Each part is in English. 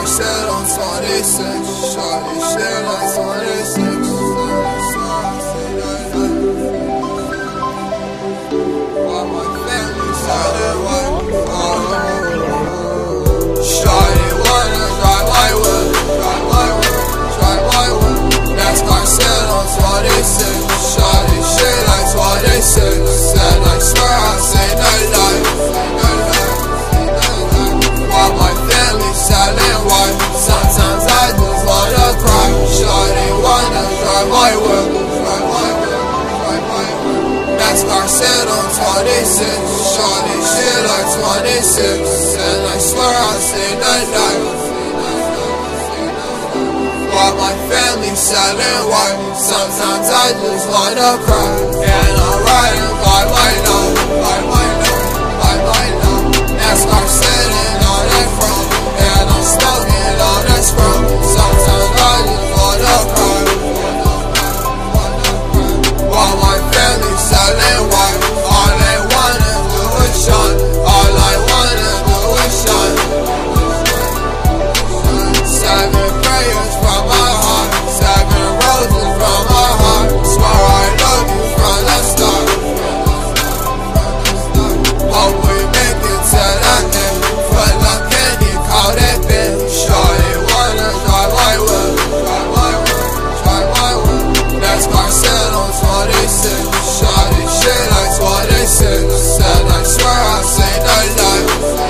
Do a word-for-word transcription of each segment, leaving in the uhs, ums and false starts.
Scarcett on twenty-six. Shawty shit on twenty-six. While my family silent white. Shawty wanna drive my whip, drive my whip, drive my whip. That's Scarcett on twenty-six. Shawty shit like twenty-six. And I swear I say night night. While my family silent white. Sometimes I just wanna cry. Shawty wanna drive my whip, drive my whip, drive my whip. That's Scarcett on twenty-six. Shawty shit like twenty-six. And I swear I say night night. While my family silent white. Sometimes I just wanna cry. And I'm riding by my nose, by my nose, by my nose. That's Scarcett and all that chrome. And I'm smoking all that scrum. Sometimes I just wanna cry. While my family silent white. All they wanna do is shine. All I wanna do is shine. Seven prayers from my heart. Seven roses from my heart. Swear I love you from the start. Hope we make it to the end. Full of candy, call that bitch. Shawty wanna drive my whip, drive my whip, drive my whip. That's Scarcett on twenty-six. Shawty shit like twenty-six. And I swear I say night night.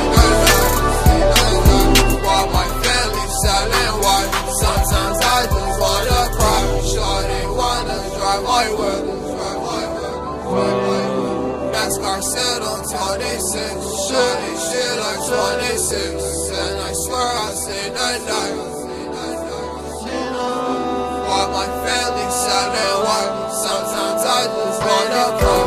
While my family silent white. Sometimes I just wanna cry. Shawty wanna drive my whip, drive my whip, drive my whip. That's Scarcett on twenty-six. Shawty shit like twenty-six. And I swear I say night night. While my family silent white. Sometimes I just wanna cry.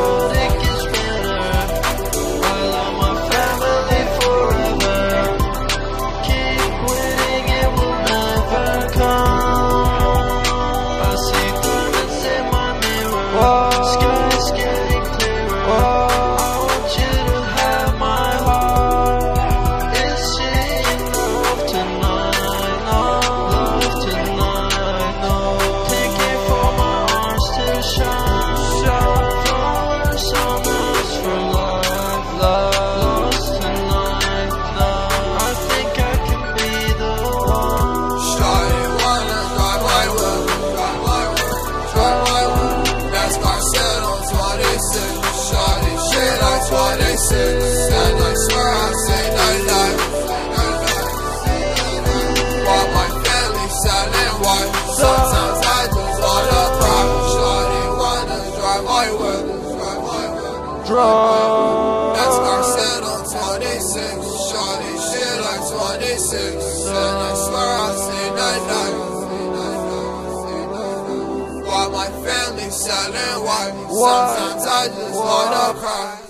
Shawty shit like twenty-six. And I swear I say night night. While my family silent white. Sometimes I just wanna cry. Shawty wanna drive my whip, drive my whip, drive my whip. That's Scarcett on twenty-six. Shawty shit like twenty-six. And I swear I say night night. While my family silent white. Sometimes I just wanna cry.